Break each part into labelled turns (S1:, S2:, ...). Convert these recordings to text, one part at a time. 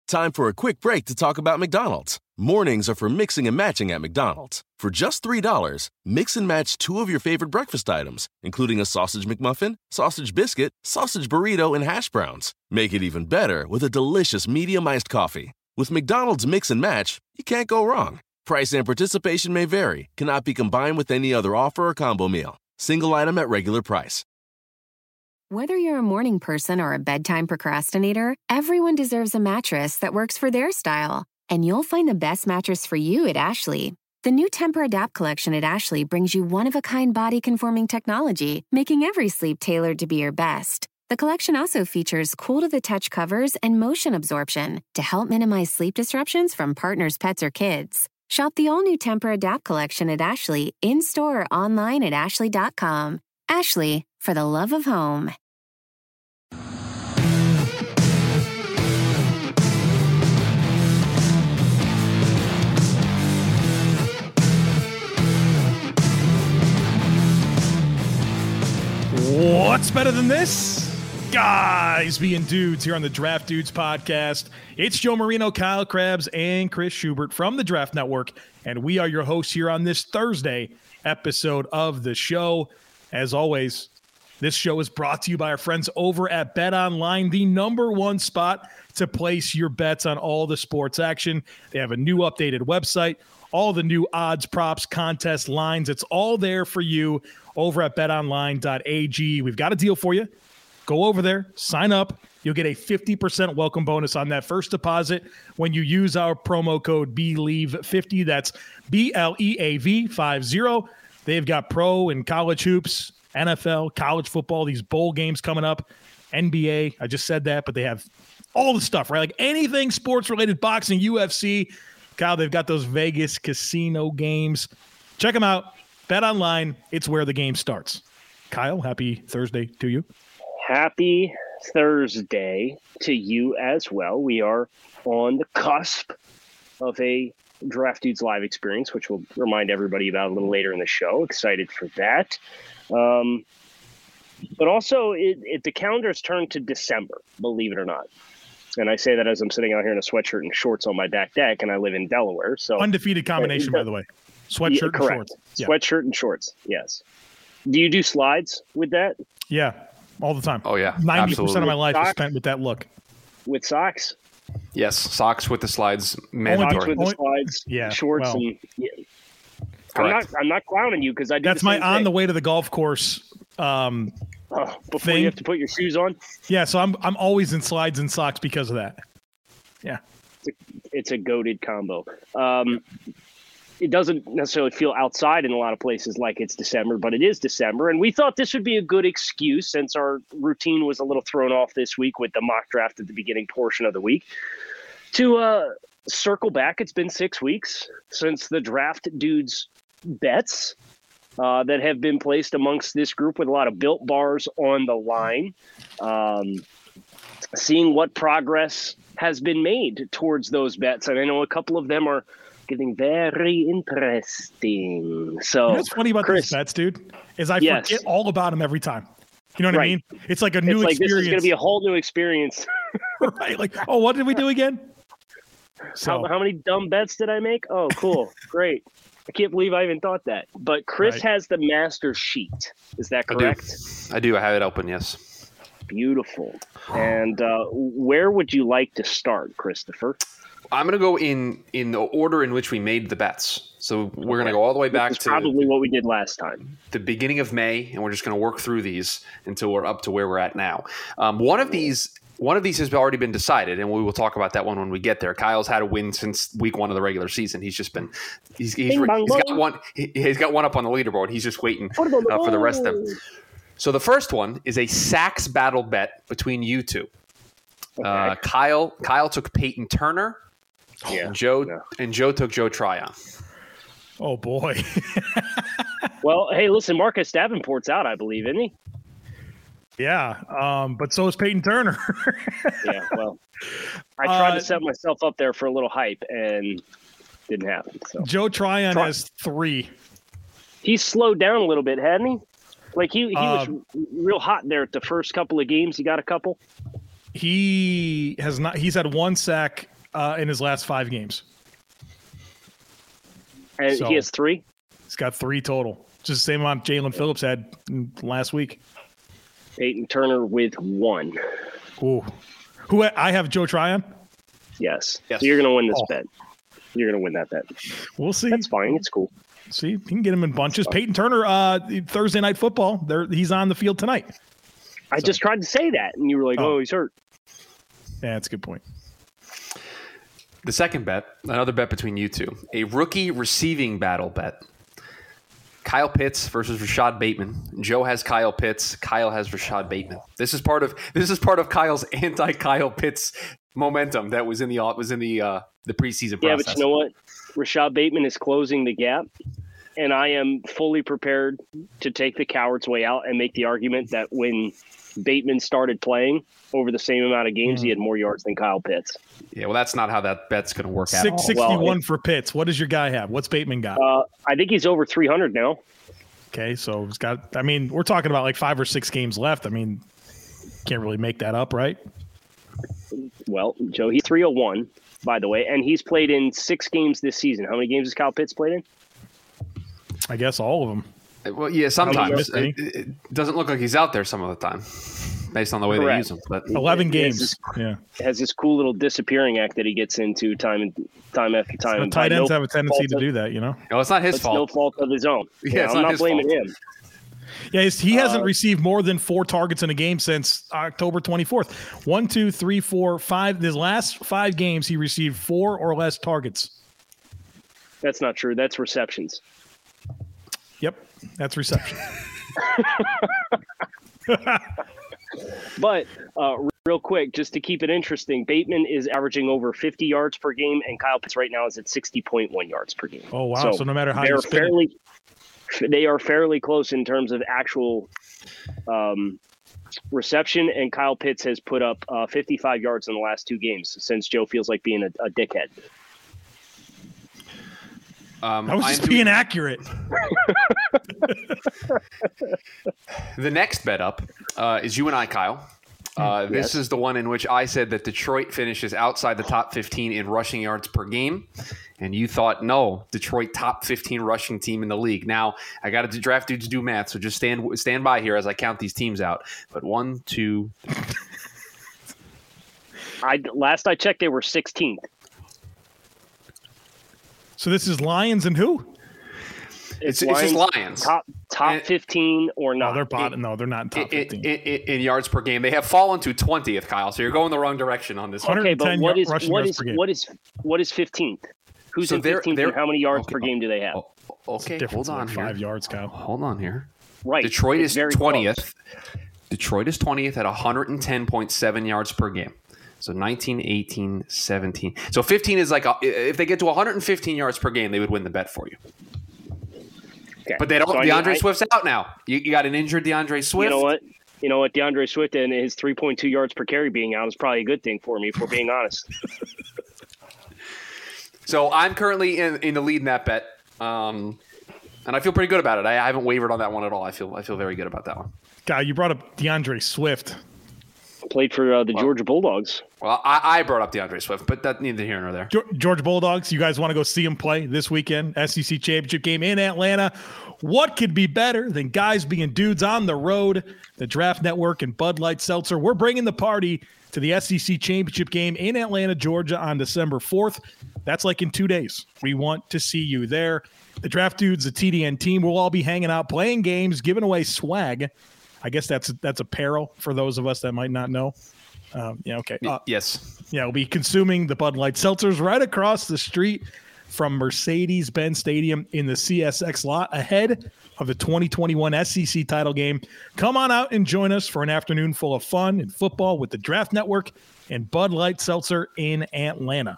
S1: Time for a quick break to talk about McDonald's. Mornings are for mixing and matching at McDonald's. For just $3, mix and match 2 of your favorite breakfast items, including a sausage McMuffin, sausage biscuit, sausage burrito, and hash browns. Make it even better with a delicious medium iced coffee. With McDonald's Mix and Match, you can't go wrong. Price and participation may vary. Cannot be combined with any other offer or combo meal. Single item at regular price.
S2: Whether you're a morning person or a bedtime procrastinator, everyone deserves a mattress that works for their style. And you'll find the best mattress for you at Ashley. The new Temper-Adapt collection at Ashley brings you one-of-a-kind body-conforming technology, making every sleep tailored to be your best. The collection also features cool-to-the-touch covers and motion absorption to help minimize sleep disruptions from partners, pets, or kids. Shop the all-new Temper-Adapt collection at Ashley, in-store or online at ashley.com. Ashley, for the love of home.
S3: What's better than this? Guys being dudes here on the Draft Dudes podcast. It's Joe Marino, Kyle Krabs, and Chris Schubert from the Draft Network, and we are your hosts here on this Thursday episode of the show. As always, this show is brought to you by our friends over at BetOnline, the #1 spot to place your bets on all the sports action. They have a new updated website, all the new odds, props, contests, lines. It's all there for you over at betonline.ag. We've got a deal for you. Go over there, sign up. You'll get a 50% welcome bonus on that first deposit when you use our promo code BLEAV50. That's BLEAV50. They've got pro and college hoops, NFL, college football, these bowl games coming up, NBA. I just said that, but they have all the stuff, right? Like anything sports related, boxing, UFC. Kyle, they've got those Vegas casino games. Check them out. Bet Online, it's where the game starts. Kyle, happy Thursday to you.
S4: Happy Thursday to you as well. We are on the cusp of a Draft Dudes live experience, which we'll remind everybody about a little later in the show. Excited for that. But also, the calendar's turned to December, believe it or not. And I say that as I'm sitting out here in a sweatshirt and shorts on my back deck, and I live in Delaware. So
S3: undefeated combination, by the way. Sweatshirt and shorts.
S4: Yeah. Sweatshirt and shorts, yes. Do you do slides with that?
S3: Yeah, all the time.
S5: Oh, yeah.
S3: 90%
S5: absolutely.
S3: of my life is spent with that look.
S4: With socks?
S5: Yes, socks with the slides, mandatory.
S4: Socks with the slides, shorts.
S3: Well,
S4: and I'm not clowning you because I do.
S3: That's
S4: the same
S3: my on
S4: thing.
S3: the way to the golf course
S4: before
S3: thing.
S4: you have to put your shoes on.
S3: Yeah, so I'm always in slides and socks because of that. Yeah,
S4: it's a goated combo. It doesn't necessarily feel outside in a lot of places like it's December, but it is December. And we thought this would be a good excuse since our routine was a little thrown off this week with the mock draft at the beginning portion of the week to circle back. It's been 6 weeks since the Draft Dudes bets that have been placed amongst this group with a lot of built bars on the line. Seeing what progress has been made towards those bets. And I know a couple of them are getting very interesting. So,
S3: you know what's funny about
S4: Chris,
S3: these bets, dude, is I forget all about them every time. You know what I mean? It's like a new experience.
S4: This is going to be a whole new experience.
S3: Right? Like, oh, what did we do again? So,
S4: how many dumb bets did I make? Oh, cool. Great. I can't believe I even thought that. But Chris has the master sheet. Is that correct?
S5: I do. I have it open, yes.
S4: Beautiful. And where would you like to start, Christopher?
S5: I'm going to go in the order in which we made the bets. So we're going to go all the way back to
S4: probably what we did last time.
S5: The beginning of May, and we're just going to work through these until we're up to where we're at now. One of these has already been decided, and we will talk about that one when we get there. Kyle's had a win since week 1 of the regular season. He's just been he's got one up on the leaderboard. He's just waiting for the rest of them. So the first one is a sacks battle bet between you two. Okay. Kyle took Peyton Turner.
S4: Yeah.
S5: Joe took Joe Tryon.
S3: Oh boy.
S4: Well, hey, listen, Marcus Davenport's out, I believe, isn't he?
S3: Yeah, but so is Peyton Turner.
S4: Yeah, well, I tried to set myself up there for a little hype and didn't happen. So
S3: Joe Tryon has 3.
S4: He's slowed down a little bit, hadn't he? Like he was real hot there at the first couple of games. He got a couple.
S3: He has not. He's had 1 sack in his last 5 games.
S4: And he has 3?
S3: He's got 3 total. Just the same amount Jalen Phillips had last week.
S4: Peyton Turner with 1.
S3: Ooh. Who I have Joe Tryon?
S4: Yes. So you're going to win this bet. You're going to win that bet.
S3: We'll see.
S4: That's fine. It's cool.
S3: See, you can get him in bunches. Peyton Turner, Thursday Night Football. He's on the field tonight.
S4: I just tried to say that, and you were like, oh he's hurt.
S3: Yeah, that's a good point.
S5: The second bet, another bet between you two, a rookie receiving battle bet. Kyle Pitts versus Rashad Bateman. Joe has Kyle Pitts. Kyle has Rashad Bateman. This is part of Kyle's anti-Kyle Pitts momentum that was in the preseason process.
S4: Yeah, but you know what? Rashad Bateman is closing the gap, and I am fully prepared to take the coward's way out and make the argument that when Bateman started playing over the same amount of games, he had more yards than Kyle Pitts.
S5: Yeah, well, that's not how that bet's going to work out.
S3: 661 for Pitts. What does your guy have? What's Bateman got?
S4: I think he's over 300 now.
S3: Okay, so he's got. I mean, we're talking about like 5 or 6 games left. I mean, can't really make that up, right?
S4: Well, Joe, he's 301, by the way, and he's played in 6 games this season. How many games has Kyle Pitts played in?
S3: I guess all of them.
S5: Well, yeah, sometimes. It doesn't look like he's out there some of the time, based on the way they use him. But
S3: 11 games.
S4: Has this cool little disappearing act that he gets into time after time.
S3: So tight ends have a tendency to do that, you know?
S5: No, it's not his fault.
S4: No fault of his own.
S5: Yeah,
S4: I'm not blaming him.
S3: Yeah, he hasn't received more than 4 targets in a game since October 24th. 1, 2, 3, 4, 5. His last 5 games, he received 4 or less targets.
S4: That's not true. That's receptions.
S3: Yep, that's reception.
S4: But real quick, just to keep it interesting, Bateman is averaging over 50 yards per game, and Kyle Pitts right now is at 60.1 yards per game.
S3: Oh, wow. So no matter how you spin
S4: they are fairly close in terms of actual reception, and Kyle Pitts has put up 55 yards in the last 2 games since Joe feels like being a dickhead.
S3: I was just being accurate.
S5: The next bet up is you and I, Kyle. This is the one in which I said that Detroit finishes outside the top 15 in rushing yards per game. And you thought, no, Detroit top 15 rushing team in the league. Now, I got to draft dudes to do math, so just stand by here as I count these teams out. But 1, 2.
S4: Last I checked, they were 16th.
S3: So this is Lions and who?
S5: It's just Lions.
S4: Top 15 or not.
S3: No, they're bottom. No, they're not in top 15.
S5: In yards per game. They have fallen to 20th, Kyle. So you're going the wrong direction on this one.
S4: Okay, but what is 15th? Who's in 15th and how many yards per game do they have?
S5: Okay, hold on here.
S3: 5 yards, Kyle.
S5: Hold on here.
S4: Right.
S5: Detroit is 20th. Close. Detroit is 20th at 110.7 yards per game. So 19, 18, 17. So 15 is like, if they get to 115 yards per game, they would win the bet for you. Okay. But they don't. So DeAndre Swift's out now. You got an injured DeAndre Swift.
S4: You know what? DeAndre Swift and his 3.2 yards per carry being out is probably a good thing for me, if we're being honest.
S5: So I'm currently in the lead in that bet, and I feel pretty good about it. I haven't wavered on that one at all. I feel very good about that one.
S3: Guy, you brought up DeAndre Swift.
S4: Played for the Georgia Bulldogs.
S5: Well, I brought up DeAndre Swift, but that's neither here nor there.
S3: Georgia Bulldogs, you guys want to go see him play this weekend? SEC Championship game in Atlanta. What could be better than guys being dudes on the road? The Draft Network and Bud Light Seltzer. We're bringing the party to the SEC Championship game in Atlanta, Georgia on December 4th. That's like in 2 days. We want to see you there. The Draft Dudes, the TDN team, will all be hanging out, playing games, giving away swag. I guess that's apparel for those of us that might not know. Okay.
S5: Yes.
S3: Yeah, we'll be consuming the Bud Light Seltzers right across the street from Mercedes-Benz Stadium in the CSX lot ahead of the 2021 SEC title game. Come on out and join us for an afternoon full of fun and football with the Draft Network and Bud Light Seltzer in Atlanta.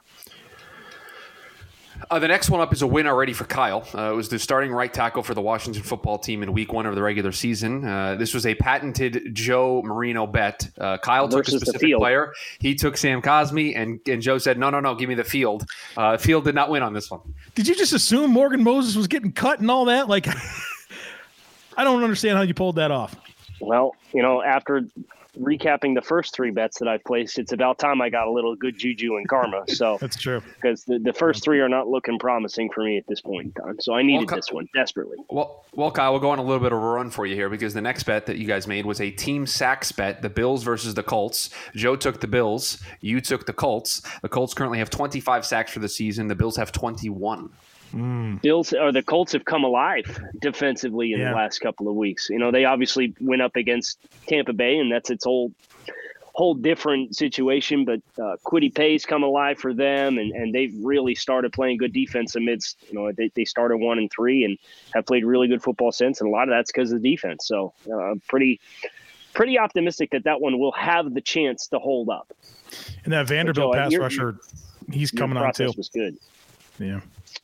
S5: The next one up is a win already for Kyle. It was the starting right tackle for the Washington football team in week 1 of the regular season. This was a patented Joe Marino bet. Kyle took a specific player. He took Sam Cosmi, and Joe said, no, give me the field. Field did not win on this one.
S3: Did you just assume Morgan Moses was getting cut and all that? Like, I don't understand how you pulled that off.
S4: Well, after recapping the first 3 bets that I've placed, it's about time I got a little good juju and karma. So
S3: That's true.
S4: Because the first 3 are not looking promising for me at this point in time. So I needed this one desperately.
S5: Well, Kyle, we'll go on a little bit of a run for you here because the next bet that you guys made was a team sacks bet, the Bills versus the Colts. Joe took the Bills. You took the Colts. The Colts currently have 25 sacks for the season. The Bills have 21.
S4: The Colts have come alive defensively in the last couple of weeks. They obviously went up against Tampa Bay, and that's its whole different situation. But Kwity Paye's come alive for them, and they've really started playing good defense amidst. They started 1-3 and have played really good football since, and a lot of that's because of the defense. So pretty optimistic that one will have the chance to hold up.
S3: And that Vanderbilt pass rusher, he's coming on too.
S4: Was good.
S3: Yeah.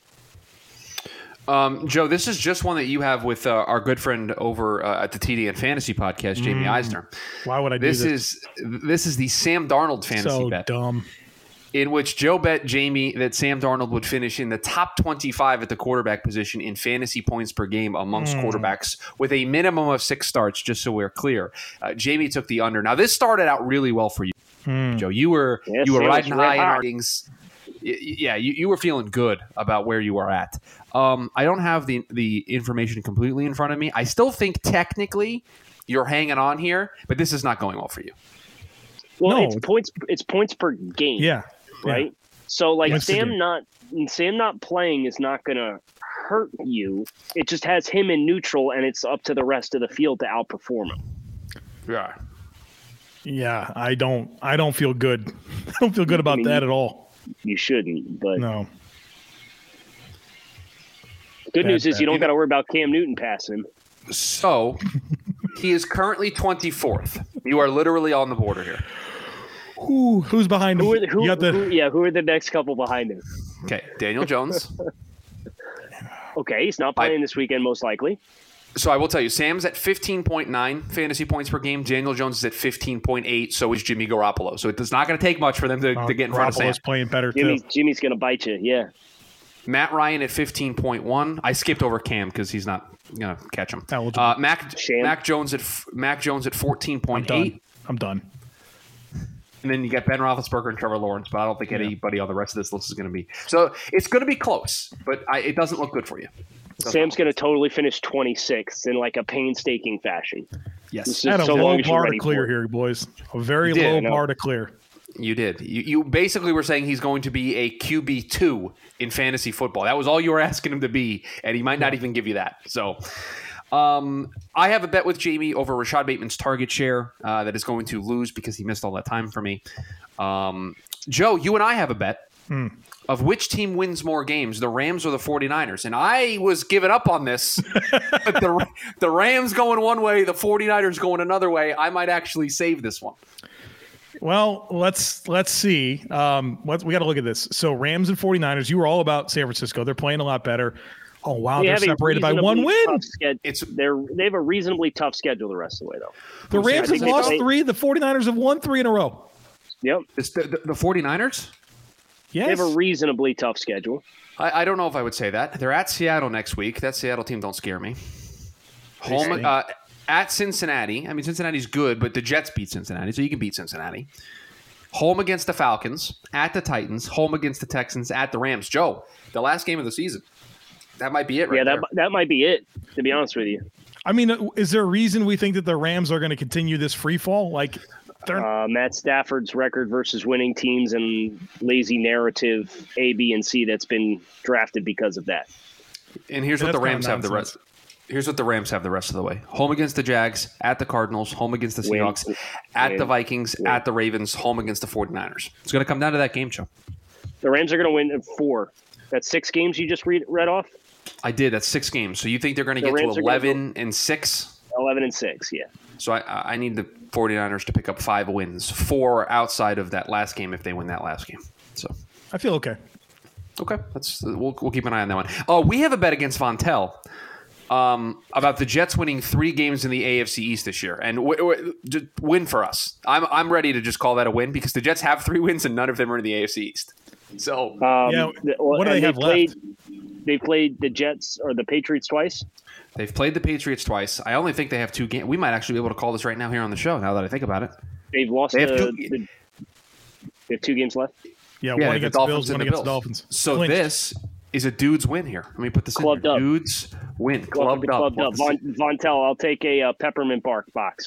S5: Joe, this is just one that you have with our good friend over at the TDN Fantasy Podcast, Jamie Eisner.
S3: Why would I do this?
S5: This is the Sam Darnold fantasy bet.
S3: So dumb.
S5: In which Joe bet Jamie that Sam Darnold would finish in the top 25 at the quarterback position in fantasy points per game amongst quarterbacks with a minimum of 6 starts, just so we're clear. Jamie took the under. Now, this started out really well for you, Joe. You were riding high in our ratings. Yeah, you were feeling good about where you were at. I don't have the information completely in front of me. I still think technically you're hanging on here, but this is not going well for you.
S4: Well, no, it's points per game.
S3: Yeah.
S4: Right. Yeah. So Sam not playing is not going to hurt you. It just has him in neutral, and it's up to the rest of the field to outperform him.
S5: Yeah.
S3: Yeah. I don't feel good. I don't feel good about that at all.
S4: You shouldn't, but
S3: no.
S4: Good news is you don't got to worry about Cam Newton passing him.
S5: So he is currently 24th. You are literally on the border here.
S3: Who's behind him?
S4: Who are the next couple behind him?
S5: Okay, Daniel Jones.
S4: Okay, he's not playing this weekend, most likely.
S5: So I will tell you, Sam's at 15.9 fantasy points per game. Daniel Jones is at 15.8. So is Jimmy Garoppolo. So it's not going to take much for them to get in front of Sam.
S3: Garoppolo's playing better too.
S4: Jimmy's going to bite you. Yeah.
S5: Matt Ryan at 15.1. I skipped over Cam because he's not going to catch him. Mac Jones at 14.8.
S3: I'm done.
S5: And then you got Ben Roethlisberger and Trevor Lawrence, but I don't think anybody on the rest of this list is going to be. So it's going to be close, but it doesn't look good for you.
S4: Sam's going to totally finish 26th in like a painstaking fashion.
S5: Yes.
S3: At a low bar to clear here, boys. A very low bar to clear.
S5: You did. You basically were saying he's going to be a QB2 in fantasy football. That was all you were asking him to be, and he might not even give you that. So I have a bet with Jamie over Rashad Bateman's target share that is going to lose because he missed all that time for me. Joe, you and I have a bet of which team wins more games, the Rams or the 49ers. And I was giving up on this. But the Rams going one way, the 49ers going another way. I might actually save this one.
S3: Well, let's see. We got to look at this. So Rams and 49ers, you were all about San Francisco. They're playing a lot better. Oh, wow. They're separated by one win.
S4: They have a reasonably tough schedule the rest of the way, though.
S3: The Rams have lost 3. The 49ers have won 3 in a row.
S4: Yep.
S5: It's the 49ers?
S3: Yes.
S4: They have a reasonably tough schedule.
S5: I don't know if I would say that. They're at Seattle next week. That Seattle team don't scare me. Home at Cincinnati. I mean, Cincinnati's good, but the Jets beat Cincinnati, so you can beat Cincinnati. Home against the Falcons. At the Titans. Home against the Texans. At the Rams. Joe, the last game of the season. That might be it right there.
S4: That might be it, to be honest with you.
S3: I mean, is there a reason we think that the Rams are going to continue this free fall? Like,
S4: Matt Stafford's record versus winning teams and lazy narrative A, B, and C that's been drafted because of that.
S5: And here's what the Rams have the rest. Here's what the Rams have the rest of the way. Home against the Jags, at the Cardinals, home against the Seahawks, at the Vikings, at the Ravens, home against the 49ers. It's going to come down to that game, Joe.
S4: The Rams are going to win 4. That's 6 games you just read off?
S5: I did. That's 6 games. So you think they're going to get to 11 and 6?
S4: 11 and 6, yeah.
S5: So I need the 49ers to pick up 5 wins, 4 outside of that last game if they win that last game. So
S3: I feel okay.
S5: Okay, we'll keep an eye on that one. Oh, we have a bet against Vontel about the Jets winning 3 games in the AFC East this year, and win for us. I'm ready to just call that a win because the Jets have 3 wins and none of them are in the AFC East. So
S3: what do they have left?
S4: They played the Jets or the Patriots twice.
S5: They've played the Patriots twice. I only think they have 2 games. We might actually be able to call this right now here on the show. Now that I think about it,
S4: they've lost. They have 2 games left.
S3: Yeah, one against the Bills, one against the Dolphins.
S5: So clinched. This is a dude's win here. Let me put this
S4: Clubbed
S5: in here.
S4: Up.
S5: Dude's win. Clubbed up.
S4: Vontel, I'll take a peppermint bark box.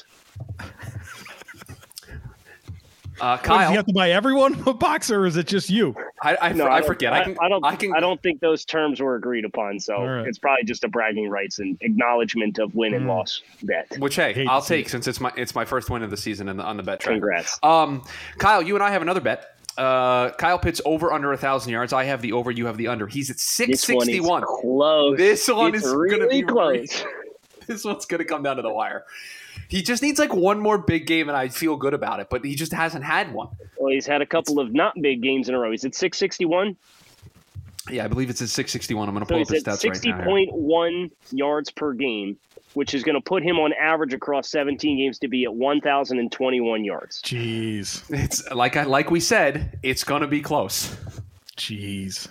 S3: Kyle, do you have to buy everyone a box, or is it just you?
S5: I forget.
S4: I don't think those terms were agreed upon, so It's probably just a bragging rights and acknowledgement of win and loss bet.
S5: Which I'll take since it's my first win of the season on the bet track.
S4: Congrats.
S5: Kyle, you and I have another bet. Kyle Pitts over under 1,000 yards. I have the over. You have the under. He's at 661.
S4: This one
S5: is
S4: really
S5: going to be
S4: close.
S5: This one's going to come down to the wire. He just needs like one more big game, and I feel good about it. But he just hasn't had one.
S4: Well, he's had a couple of not big games in a row. He's at 661.
S5: Yeah, I believe it's at 661. I'm going to pull up his stats right now.
S4: 60.1 yards per game, which is going to put him on average across 17 games to be at 1,021 yards.
S3: Jeez.
S5: It's like we said, it's going to be close.
S3: Jeez.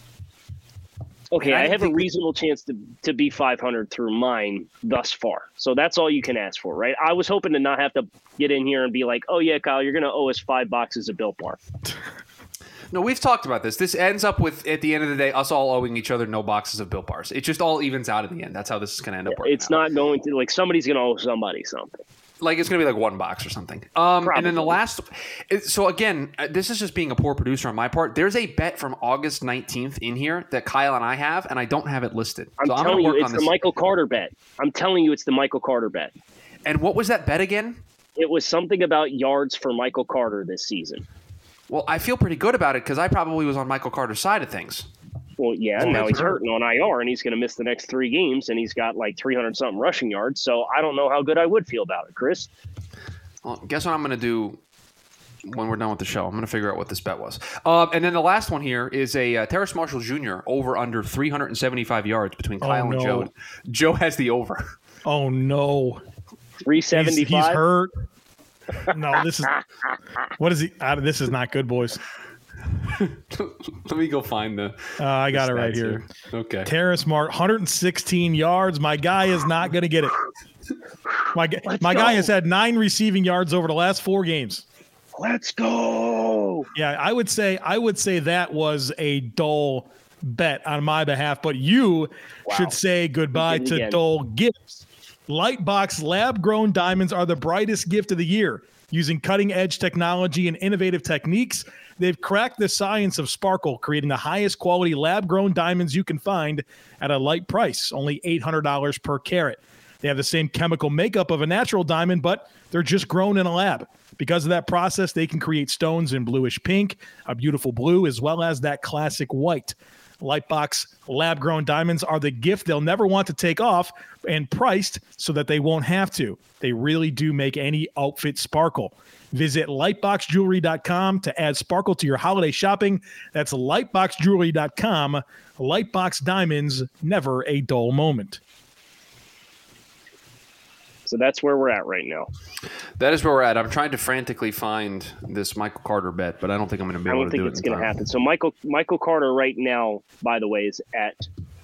S4: Okay, I have a reasonable chance to be 500 through mine thus far. So that's all you can ask for, right? I was hoping to not have to get in here and be like, oh, yeah, Kyle, you're going to owe us 5 boxes of Built Bar.
S5: No, we've talked about this. This ends up with, at the end of the day, us all owing each other no boxes of Built Bars. It just all evens out in the end. That's how this is going to end up working.
S4: It's not going to, like, somebody's going to owe somebody something.
S5: Like, it's going to be like 1 box or something. And then the last – so, again, this is just being a poor producer on my part. There's a bet from August 19th in here that Kyle and I have, and I don't have it listed.
S4: I'm telling you, it's the Michael Carter bet. I'm telling you, it's the Michael Carter bet.
S5: And what was that bet again?
S4: It was something about yards for Michael Carter this season.
S5: Well, I feel pretty good about it because I probably was on Michael Carter's side of things.
S4: Well, yeah, now he's hurting on IR, and he's going to miss the next 3 games, and he's got like 300-something rushing yards. So I don't know how good I would feel about it, Chris.
S5: Well, guess what I'm going to do when we're done with the show? I'm going to figure out what this bet was. And then the last one here is a Terrace Marshall Jr. over under 375 yards between Kyle and Joe. Joe has the over.
S3: Oh, no.
S4: 375?
S3: He's hurt. No, this is – what is he – this is not good, boys.
S5: Let me go find the
S3: I got it right here.
S5: Okay.
S3: Terrace Marshall, 116 yards. My guy is not going to get it. My guy has had 9 receiving yards over the last 4 games.
S4: Let's go.
S3: Yeah, I would say that was a dull bet on my behalf, but you should say goodbye to dull gifts. Lightbox lab-grown diamonds are the brightest gift of the year. Using cutting-edge technology and innovative techniques, they've cracked the science of sparkle, creating the highest quality lab-grown diamonds you can find at a light price, only $800 per carat. They have the same chemical makeup of a natural diamond, but they're just grown in a lab. Because of that process, they can create stones in bluish pink, a beautiful blue, as well as that classic white. Lightbox lab-grown diamonds are the gift they'll never want to take off, and priced so that they won't have to. They really do make any outfit sparkle. Visit lightboxjewelry.com to add sparkle to your holiday shopping. That's lightboxjewelry.com. Lightbox diamonds, never a dull moment.
S4: So that's where we're at right now.
S5: That is where we're at. I'm trying to frantically find this Michael Carter bet, but I don't think I'm going to be able to do it.
S4: I don't think it's going to happen. So Michael Carter right now, by the way, is at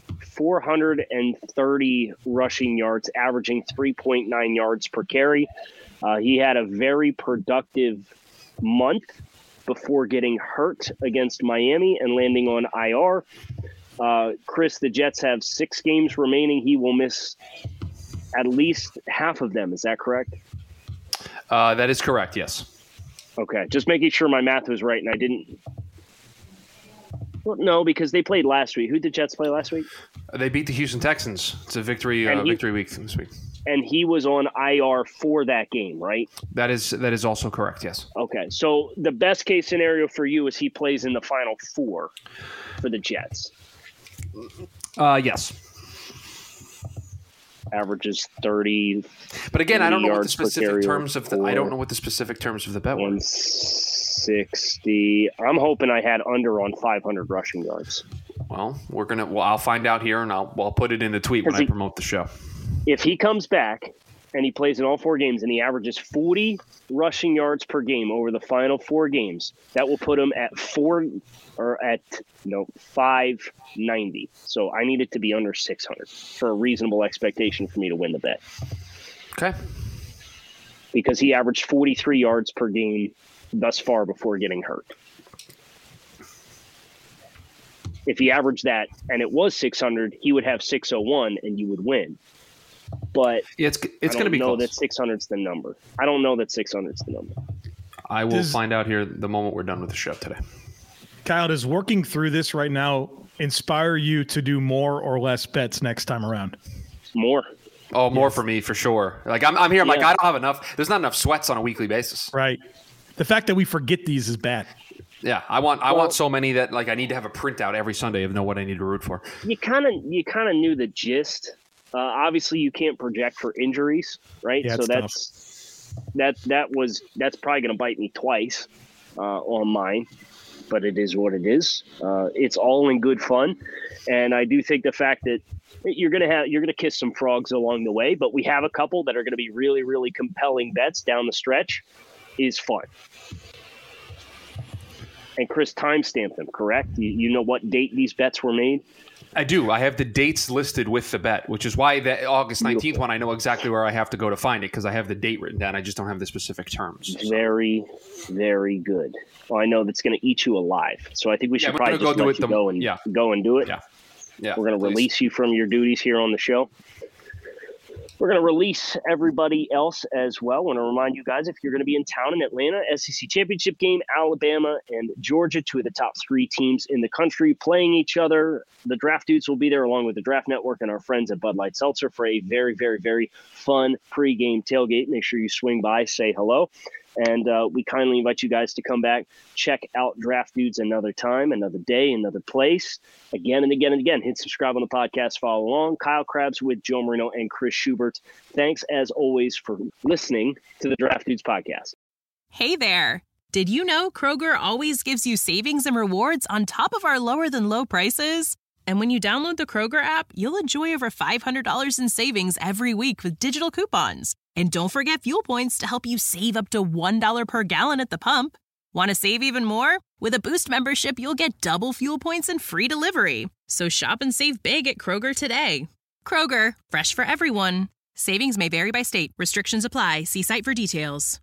S4: 430 rushing yards, averaging 3.9 yards per carry. He had a very productive month before getting hurt against Miami and landing on IR. Chris, the Jets have 6 games remaining. He will miss at least half of them. Is that correct?
S5: That is correct, yes.
S4: Okay, just making sure my math was right and I didn't. Well, no, because they played last week. Who did the Jets play last week?
S5: They beat the Houston Texans. It's a victory week this week.
S4: And he was on IR for that game, right?
S5: That is also correct, yes.
S4: Okay, so the best case scenario for you is he plays in the Final 4 for the Jets.
S5: Yes.
S4: Averages 30.
S5: But again, I don't know what the specific terms of the bet were.
S4: 160. I'm hoping I had under on 500 rushing yards.
S5: Well, I'll find out here, and I'll put it in the tweet when I promote the show.
S4: If he comes back and he plays in all 4 games, and he averages 40 rushing yards per game over the final 4 games, that will put him at 590. So I need it to be under 600 for a reasonable expectation for me to win the bet.
S5: Okay.
S4: Because he averaged 43 yards per game thus far before getting hurt. If he averaged that and it was 600, he would have 601 and you would win. But
S5: it's going to be
S4: close.
S5: close.
S4: That 600's the number. I don't know that 600's the number.
S5: I will find out here the moment we're done with the show today.
S3: Kyle, does working through this right now inspire you to do more or less bets next time around?
S4: More.
S5: Oh, more for me for sure. Like I'm here. I'm like, I don't have enough. There's not enough sweats on a weekly basis.
S3: Right. The fact that we forget these is bad.
S5: Yeah, I want so many that like I need to have a printout every Sunday of know what I need to root for.
S4: You kind of knew the gist. Obviously, you can't project for injuries, right?
S3: Yeah,
S4: so
S3: that's
S4: probably going to bite me twice on mine, but it is what it is. It's all in good fun, and I do think the fact that you're gonna kiss some frogs along the way, but we have a couple that are going to be really, really compelling bets down the stretch is fun. And Chris timestamped them, correct? You know what date these bets were made?
S5: I do. I have the dates listed with the bet, which is why the August 19th one, I know exactly where I have to go to find it because I have the date written down. I just don't have the specific terms. So.
S4: Very, very good. Well, I know that's going to eat you alive. So I think we should probably just let you go and do it.
S5: Yeah.
S4: We're going to release you from your duties here on the show. We're going to release everybody else as well. I want to remind you guys, if you're going to be in town in Atlanta, SEC Championship game, Alabama and Georgia, 2 of the top 3 teams in the country playing each other. The Draft Dudes will be there along with the Draft Network and our friends at Bud Light Seltzer for a very, very, very fun pregame tailgate. Make sure you swing by, say hello. And we kindly invite you guys to come back, check out Draft Dudes another time, another day, another place, again and again and again. Hit subscribe on the podcast, follow along. Kyle Krabs with Joe Marino and Chris Schubert. Thanks, as always, for listening to the Draft Dudes podcast.
S6: Hey there. Did you know Kroger always gives you savings and rewards on top of our lower-than-low prices? And when you download the Kroger app, you'll enjoy over $500 in savings every week with digital coupons. And don't forget fuel points to help you save up to $1 per gallon at the pump. Want to save even more? With a Boost membership, you'll get double fuel points and free delivery. So shop and save big at Kroger today. Kroger, fresh for everyone. Savings may vary by state. Restrictions apply. See site for details.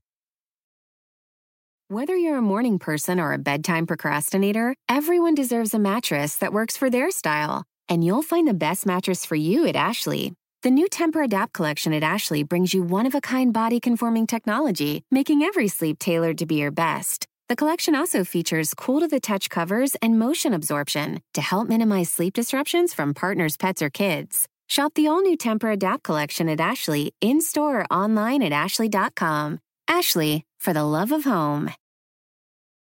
S2: Whether you're a morning person or a bedtime procrastinator, everyone deserves a mattress that works for their style. And you'll find the best mattress for you at Ashley. The new Tempur-Adapt collection at Ashley brings you one-of-a-kind body-conforming technology, making every sleep tailored to be your best. The collection also features cool-to-the-touch covers and motion absorption to help minimize sleep disruptions from partners, pets, or kids. Shop the all-new Tempur-Adapt collection at Ashley, in-store or online at ashley.com. Ashley, for the love of home.